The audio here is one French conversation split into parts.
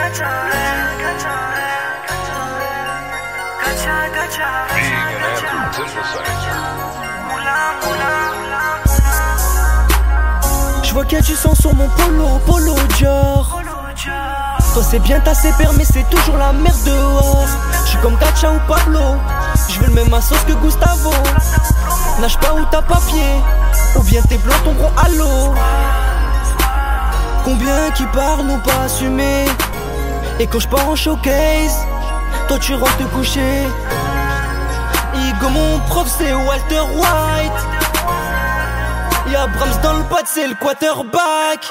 Je vois qu'il y a du sang sur mon polo Dior. Toi c'est bien tassé père mais c'est toujours la merde dehors. Je suis comme Gacha ou Pablo. Je veux le même sauce que Gustavo. Nage pas ou t'as papier. Ou bien t'es blanc ton gros halo. Combien qui parlent n'ont pas assumé. Et quand je pars en showcase, toi tu rentres te coucher. Igo mon prof c'est Walter White. Y'a Brahms dans le pad c'est le quarterback.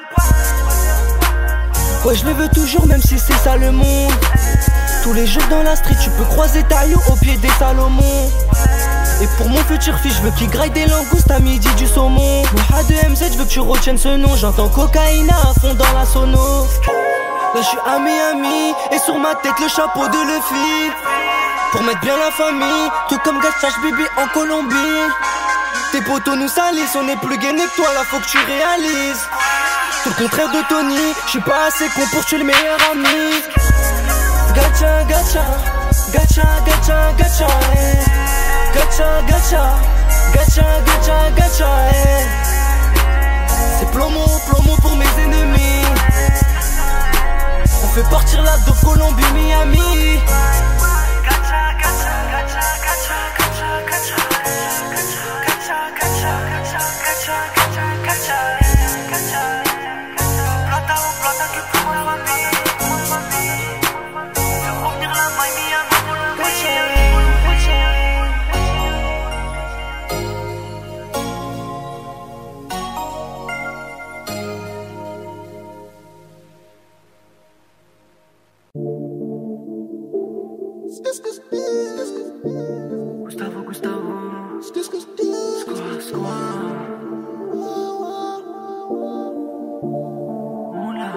Ouais je le veux toujours même si c'est ça le monde. Tous les jours dans la street tu peux croiser Taillot au pied des Salomon. Et pour mon futur fils je veux qu'il graille des langoustes à midi du saumon. Moha de MZ je veux que tu retiennes ce nom. J'entends cocaïne à fond dans la sono. Là je suis à Miami et sur ma tête le chapeau de Luffy. Pour mettre bien la famille, tout comme Gastache Bibi en Colombie. Tes potos nous salissent, on est plus gainé que toi, là faut que tu réalises. Tout le contraire de Tony, je suis pas assez con pour tuer le meilleur ami. Gacha, gacha, gacha, gacha, gacha, eh. Gacha, gacha, gacha, gacha, gacha, eh. C'est plomo, plomo pour mes ennemis. On fait partir la dope Colombie, Miami. Gacha, gacha, gacha, gacha, gacha, gacha, gacha, gacha, gacha, gacha, gacha, gacha, gacha. Plata ou plata que pour ma famille, pour ma famille. Fais revenir la maille Miami, Gustavo, Gustavo. Squad, squad. Moula.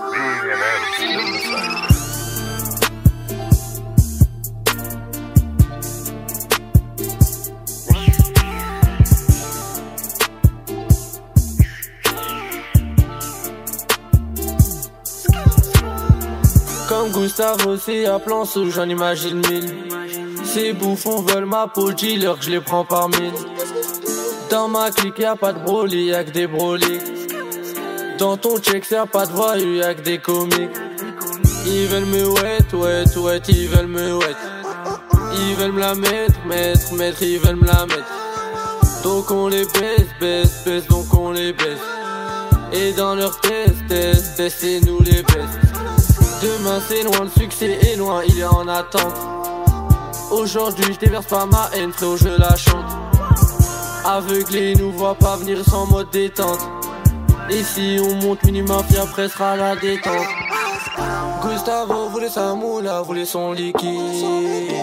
Comme Gustavo, c'est à plan sous, j'en imagine mille. Ces bouffons veulent ma peau, dis-leur que je les prends par mille. Dans ma clique y'a pas de broly, y'a que des brolis. Dans ton check y'a pas de voyous, y'a que des comiques. Ils veulent me wet, ils veulent me wet. Ils veulent me la mettre, ils veulent me la mettre. Donc on les baisse, donc on les baisse. Et dans leur test, c'est nous les baisse. Demain c'est loin, le succès est loin, il est en attente. Aujourd'hui je déverse pas ma haine, frérot je la chante. Aveuglé, nous voit pas venir sans mode détente. Et si on monte minimum, puis après sera la détente. Gustavo voulait sa moula, voulait son liquide.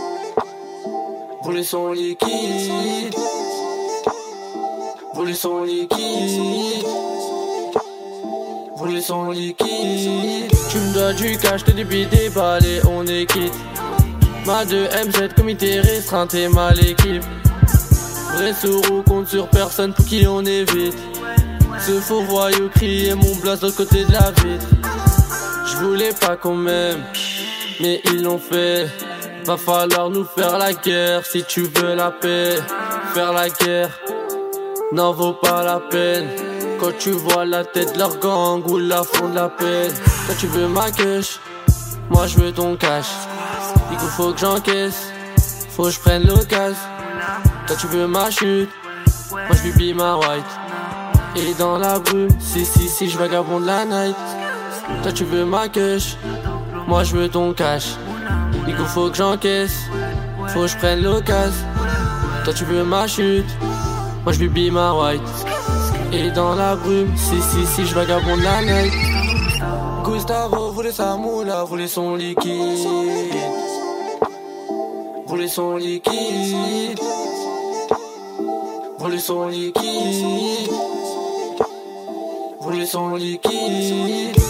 Voulait son liquide. Voulait son liquide. Voulait son liquide. Tu me dois du cash, te débit des balles et on est quitte. Ma 2MZ, comité restreint et mal équipe. Vrai sourd, compte sur personne pour qui on évite. Ce faux voyou crier mon blast de l'autre côté de la vitre. J'voulais pas qu'on m'aime, mais ils l'ont fait. Va falloir nous faire la guerre si tu veux la paix. Faire la guerre n'en vaut pas la peine. Quand tu vois la tête de leur gang ou la fond de la peine. Toi tu veux ma cash, moi je veux ton cash. Il faut que j'encaisse, faut que je prenne l'occasion. Toi tu veux ma chute, moi je be ma white. Et dans la brume, si je vagabonde la night. Toi tu veux ma cash, moi je veux ton cash. Il faut que j'encaisse, faut que je prenne l'occasion. Toi tu veux ma chute, moi je be ma white. Et dans la brume, si je vagabonde la night. Gustavo voulait sa moula, voulait son liquide. Voulait son liquide. Voulait son liquide. Voulait son liquide.